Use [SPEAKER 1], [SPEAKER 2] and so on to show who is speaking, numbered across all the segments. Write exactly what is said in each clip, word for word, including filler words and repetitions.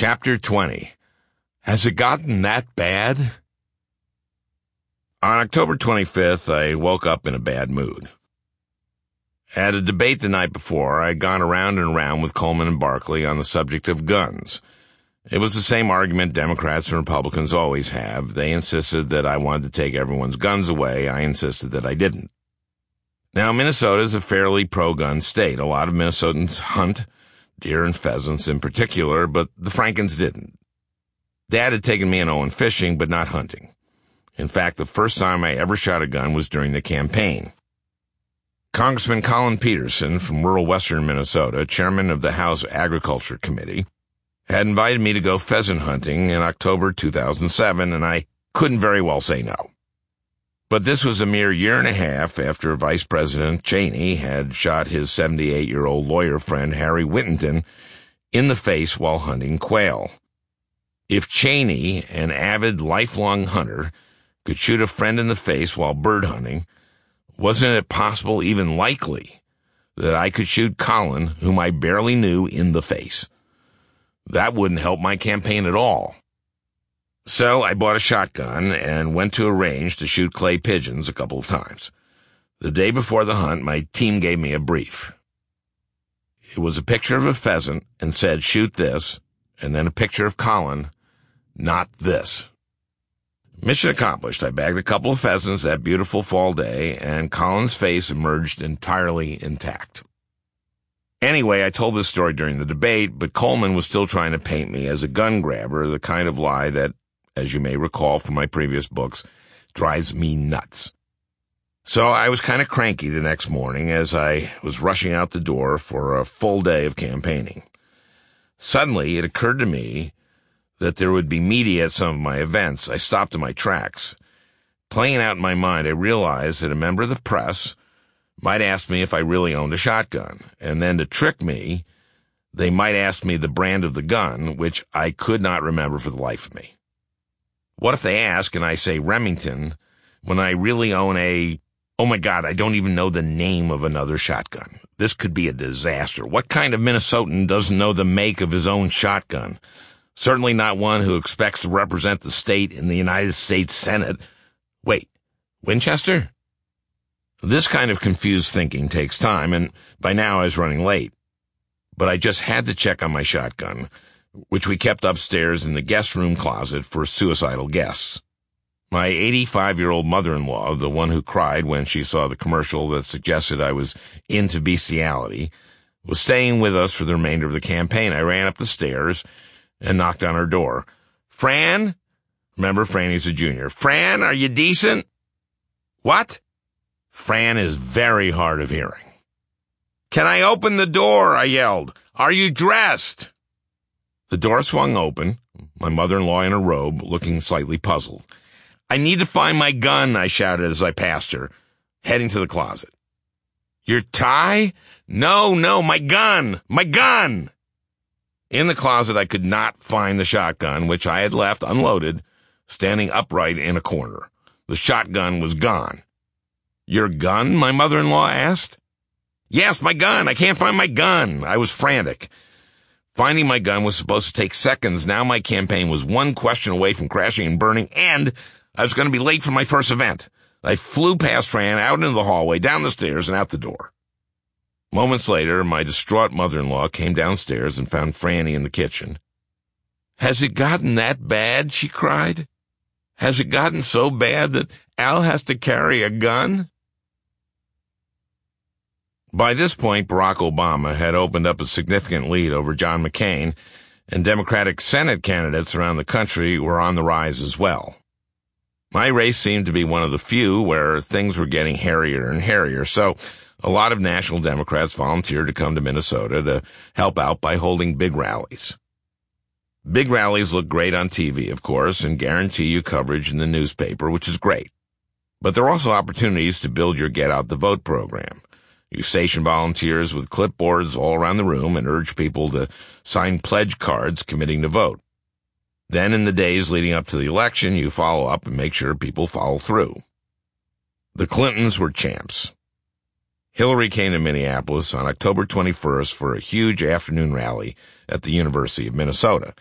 [SPEAKER 1] Chapter twenty. Has it gotten that bad? On October twenty-fifth, I woke up in a bad mood. At a debate the night before, I'd gone around and around with Coleman and Barkley on the subject of guns. It was the same argument Democrats and Republicans always have. They insisted that I wanted to take everyone's guns away. I insisted that I didn't. Now, Minnesota is a fairly pro-gun state. A lot of Minnesotans hunt, deer and pheasants in particular, but the Frankens didn't. Dad had taken me and Owen fishing, but not hunting. In fact, the first time I ever shot a gun was during the campaign. Congressman Collin Peterson from rural western Minnesota, chairman of the House Agriculture Committee, had invited me to go pheasant hunting in October two thousand seven, and I couldn't very well say no. But this was a mere year and a half after Vice President Cheney had shot his seventy-eight-year-old lawyer friend Harry Whittington in the face while hunting quail. If Cheney, an avid, lifelong hunter, could shoot a friend in the face while bird hunting, wasn't it possible, even likely, that I could shoot Collin, whom I barely knew, in the face? That wouldn't help my campaign at all. So I bought a shotgun and went to a range to shoot clay pigeons a couple of times. The day before the hunt, my team gave me a brief. It was a picture of a pheasant and said, "Shoot this," and then a picture of Collin, "Not this." Mission accomplished. I bagged a couple of pheasants that beautiful fall day, and Collin's face emerged entirely intact. Anyway, I told this story during the debate, but Coleman was still trying to paint me as a gun grabber, the kind of lie that, as you may recall from my previous books, drives me nuts. So I was kind of cranky the next morning as I was rushing out the door for a full day of campaigning. Suddenly, it occurred to me that there would be media at some of my events. I stopped in my tracks. Playing out in my mind, I realized that a member of the press might ask me if I really owned a shotgun, and then to trick me, they might ask me the brand of the gun, which I could not remember for the life of me. What if they ask and I say Remington when I really own a, oh my God, I don't even know the name of another shotgun. This could be a disaster. What kind of Minnesotan doesn't know the make of his own shotgun? Certainly not one who expects to represent the state in the United States Senate. Wait, Winchester? This kind of confused thinking takes time, and by now I was running late. But I just had to check on my shotgun, which we kept upstairs in the guest room closet for suicidal guests. My eighty-five-year-old mother-in-law, the one who cried when she saw the commercial that suggested I was into bestiality, was staying with us for the remainder of the campaign. I ran up the stairs and knocked on her door. "Fran?" Remember, Franny's a junior. "Fran, are you decent?" "What?" Fran is very hard of hearing. "Can I open the door?" I yelled. "Are you dressed?" The door swung open, my mother-in-law in a robe, looking slightly puzzled. "I need to find my gun," I shouted as I passed her, heading to the closet. "Your tie?" "No, no, my gun! My gun!" In the closet, I could not find the shotgun, which I had left unloaded, standing upright in a corner. The shotgun was gone. "Your gun?" my mother-in-law asked. "Yes, my gun. I can't find my gun." I was frantic. Finding my gun was supposed to take seconds. Now my campaign was one question away from crashing and burning, and I was going to be late for my first event. I flew past Fran, out into the hallway, down the stairs, and out the door. Moments later, my distraught mother-in-law came downstairs and found Franny in the kitchen. "Has it gotten that bad?" she cried. "Has it gotten so bad that Al has to carry a gun?" By this point, Barack Obama had opened up a significant lead over John McCain, and Democratic Senate candidates around the country were on the rise as well. My race seemed to be one of the few where things were getting hairier and hairier, so a lot of national Democrats volunteered to come to Minnesota to help out by holding big rallies. Big rallies look great on T V, of course, and guarantee you coverage in the newspaper, which is great. But there are also opportunities to build your Get Out the Vote program. You station volunteers with clipboards all around the room and urge people to sign pledge cards committing to vote. Then in the days leading up to the election, you follow up and make sure people follow through. The Clintons were champs. Hillary came to Minneapolis on October twenty-first for a huge afternoon rally at the University of Minnesota.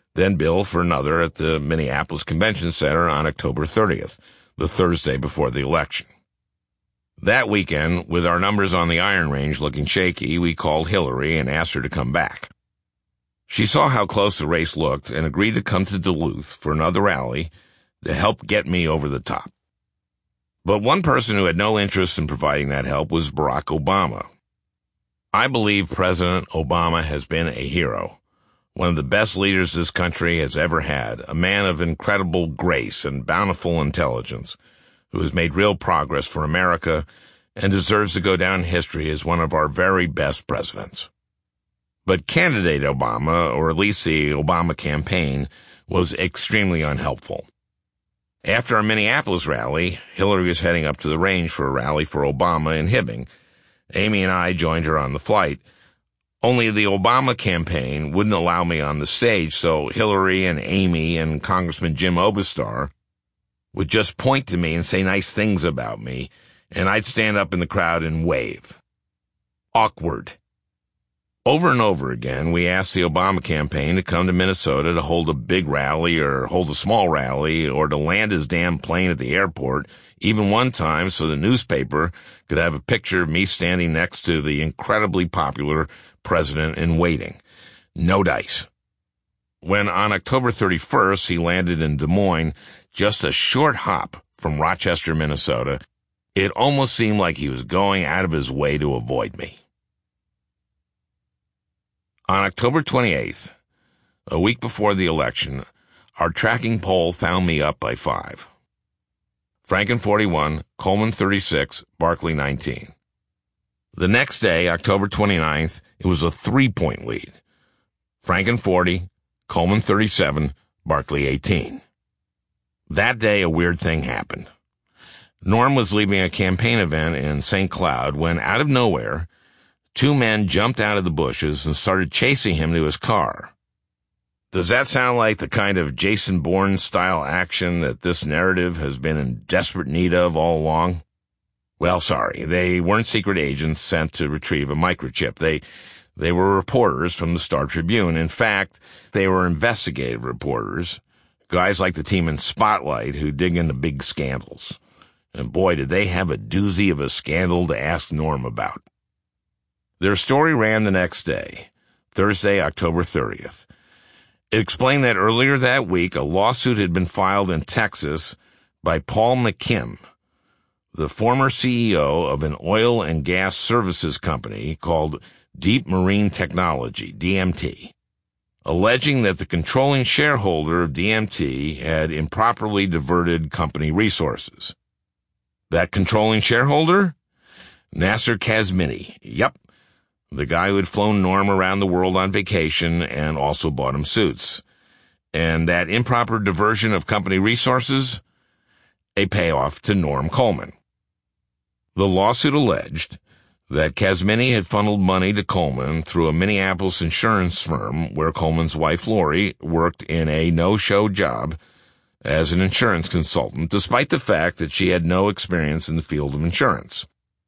[SPEAKER 1] then bill for another at the Minneapolis Convention Center on October thirtieth, the Thursday before the election. That weekend, with our numbers on the Iron Range looking shaky, we called Hillary and asked her to come back. She saw how close the race looked and agreed to come to Duluth for another rally to help get me over the top. But one person who had no interest in providing that help was Barack Obama. I believe President Obama has been a hero, one of the best leaders this country has ever had, a man of incredible grace and bountiful intelligence, who has made real progress for America and deserves to go down in history as one of our very best presidents. But candidate Obama, or at least the Obama campaign, was extremely unhelpful. After our Minneapolis rally, Hillary was heading up to the range for a rally for Obama in Hibbing. Amy and I joined her on the flight. Only the Obama campaign wouldn't allow me on the stage, so Hillary and Amy and Congressman Jim Oberstar would just point to me and say nice things about me, and I'd stand up in the crowd and wave. Awkward. Over and over again, we asked the Obama campaign to come to Minnesota to hold a big rally or hold a small rally or to land his damn plane at the airport, even one time so the newspaper could have a picture of me standing next to the incredibly popular president in waiting. No dice. When on October thirty-first he landed in Des Moines, just a short hop from Rochester, Minnesota, it almost seemed like he was going out of his way to avoid me. On October twenty-eighth, a week before the election, our tracking poll found me up by five. Franken forty-one, Coleman thirty-six, Barkley nineteen. The next day, October twenty-ninth, it was a three-point lead. Franken forty, Coleman thirty-seven, Barkley eighteen. That day, a weird thing happened. Norm was leaving a campaign event in Saint Cloud when, out of nowhere, two men jumped out of the bushes and started chasing him to his car. Does that sound like the kind of Jason Bourne-style action that this narrative has been in desperate need of all along? Well, sorry, they weren't secret agents sent to retrieve a microchip. They, they were reporters from the Star Tribune. In fact, they were investigative reporters, guys like the team in Spotlight who dig into big scandals. And boy, did they have a doozy of a scandal to ask Norm about. Their story ran the next day, Thursday, October thirtieth. It explained that earlier that week, a lawsuit had been filed in Texas by Paul McKim, the former C E O of an oil and gas services company called Deep Marine Technology, D M T, alleging that the controlling shareholder of D M T had improperly diverted company resources. That controlling shareholder? Nasser Kazmini. Yep. The guy who had flown Norm around the world on vacation and also bought him suits. And that improper diversion of company resources? A payoff to Norm Coleman. The lawsuit alleged that Kazmini had funneled money to Coleman through a Minneapolis insurance firm where Coleman's wife Lori worked in a no-show job as an insurance consultant, despite the fact that she had no experience in the field of insurance.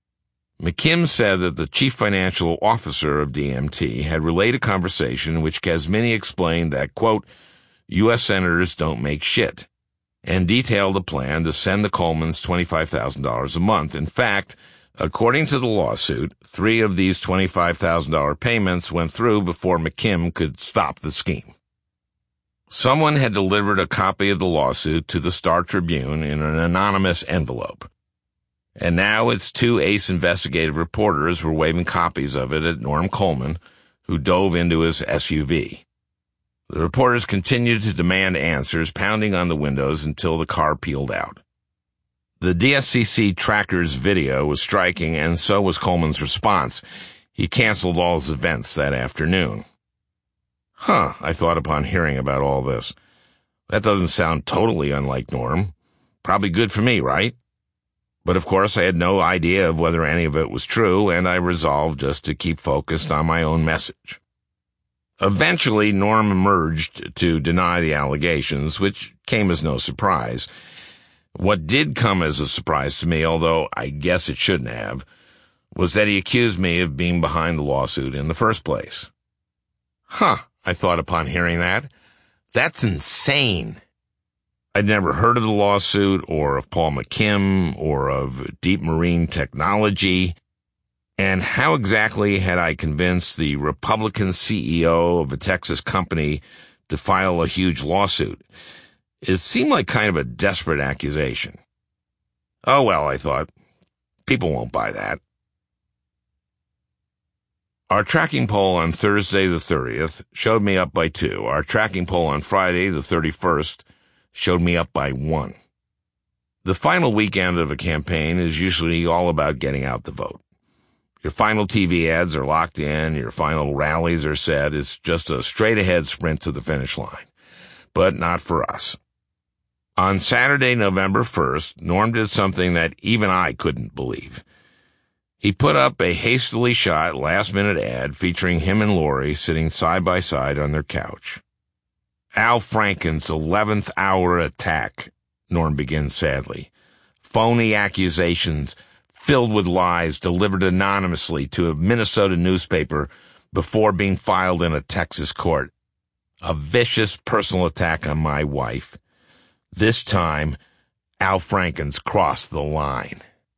[SPEAKER 1] McKim said that the chief financial officer of D M T had relayed a conversation in which Kazmini explained that, quote, U S senators don't make shit, and detailed a plan to send the Colemans twenty-five thousand dollars a month. In fact, according to the lawsuit, three of these twenty-five thousand dollars payments went through before McKim could stop the scheme. Someone had delivered a copy of the lawsuit to the Star Tribune in an anonymous envelope. And now its two ace investigative reporters were waving copies of it at Norm Coleman, who dove into his S U V. The reporters continued to demand answers, pounding on the windows until the car peeled out. The D S C C tracker's video was striking, and so was Coleman's response. He canceled all his events that afternoon. Huh, I thought upon hearing about all this. That doesn't sound totally unlike Norm. Probably good for me, right? But of course I had no idea of whether any of it was true, and I resolved just to keep focused on my own message. Eventually, Norm emerged to deny the allegations, which came as no surprise. What did come as a surprise to me, although I guess it shouldn't have, was that he accused me of being behind the lawsuit in the first place. Huh, I thought upon hearing that. That's insane. I'd never heard of the lawsuit or of Paul McKim or of Deep Marine Technology. And how exactly had I convinced the Republican C E O of a Texas company to file a huge lawsuit? It seemed like kind of a desperate accusation. Oh, well, I thought, people won't buy that. Our tracking poll on Thursday the thirtieth showed me up by two. Our tracking poll on Friday the thirty-first showed me up by one. The final weekend of a campaign is usually all about getting out the vote. Your final T V ads are locked in, your final rallies are set. It's just a straight-ahead sprint to the finish line. But not for us. On Saturday, November first, Norm did something that even I couldn't believe. He put up a hastily shot last-minute ad featuring him and Lori sitting side by side on their couch. Al Franken's eleventh hour attack, Norm begins sadly. Phony accusations filled with lies delivered anonymously to a Minnesota newspaper before being filed in a Texas court. A vicious personal attack on my wife. This time, Al Franken's crossed the line.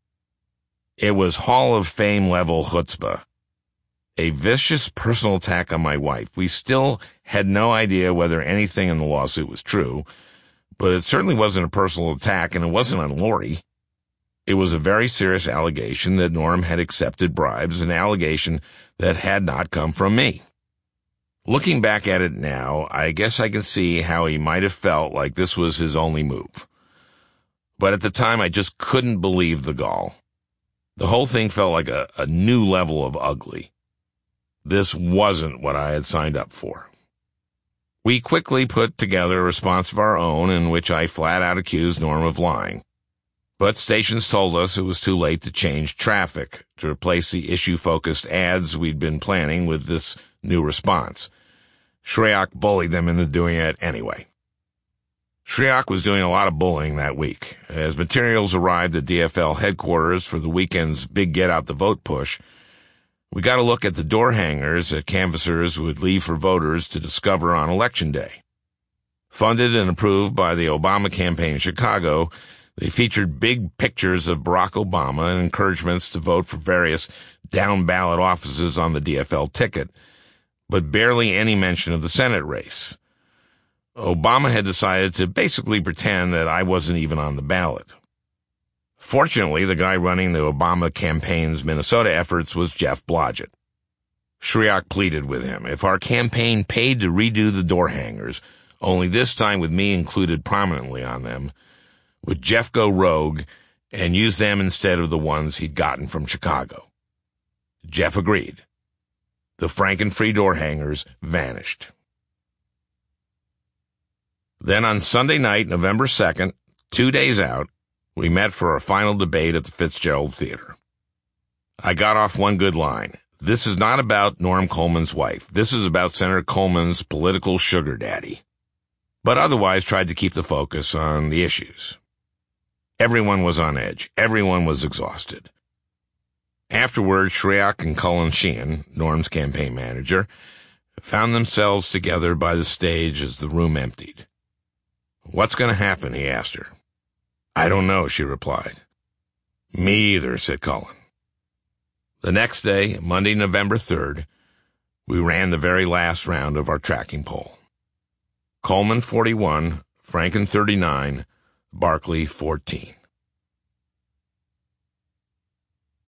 [SPEAKER 1] It was Hall of Fame level chutzpah. A vicious personal attack on my wife. We still had no idea whether anything in the lawsuit was true, but it certainly wasn't a personal attack, and it wasn't on Lori. It was a very serious allegation that Norm had accepted bribes, an allegation that had not come from me. Looking back at it now, I guess I can see how he might have felt like this was his only move. But at the time, I just couldn't believe the gall. The whole thing felt like a, a new level of ugly. This wasn't what I had signed up for. We quickly put together a response of our own in which I flat out accused Norm of lying. But stations told us it was too late to change traffic, to replace the issue-focused ads we'd been planning with this new response. Shryock bullied them into doing it anyway. Shryock was doing a lot of bullying that week. As materials arrived at D F L headquarters for the weekend's big get-out-the-vote push, we got a look at the door hangers that canvassers would leave for voters to discover on Election Day. Funded and approved by the Obama campaign in Chicago, they featured big pictures of Barack Obama and encouragements to vote for various down-ballot offices on the D F L ticket, but barely any mention of the Senate race. Obama had decided to basically pretend that I wasn't even on the ballot. Fortunately, the guy running the Obama campaign's Minnesota efforts was Jeff Blodgett. Shryock pleaded with him. If our campaign paid to redo the door hangers, only this time with me included prominently on them, would Jeff go rogue and use them instead of the ones he'd gotten from Chicago? Jeff agreed. The Franken-free door hangers vanished. Then on Sunday night, November second, two days out, we met for our final debate at the Fitzgerald Theater. I got off one good line. This is not about Norm Coleman's wife. This is about Senator Coleman's political sugar daddy. But otherwise tried to keep the focus on the issues. Everyone was on edge. Everyone was exhausted. Afterward, Shryock and Cullen Sheehan, Norm's campaign manager, found themselves together by the stage as the room emptied. "What's going to happen?" he asked her. "I don't know," she replied. "Me either," said Cullen. The next day, Monday, November third, we ran the very last round of our tracking poll. Coleman forty-one, Franken thirty-nine, Barkley fourteen.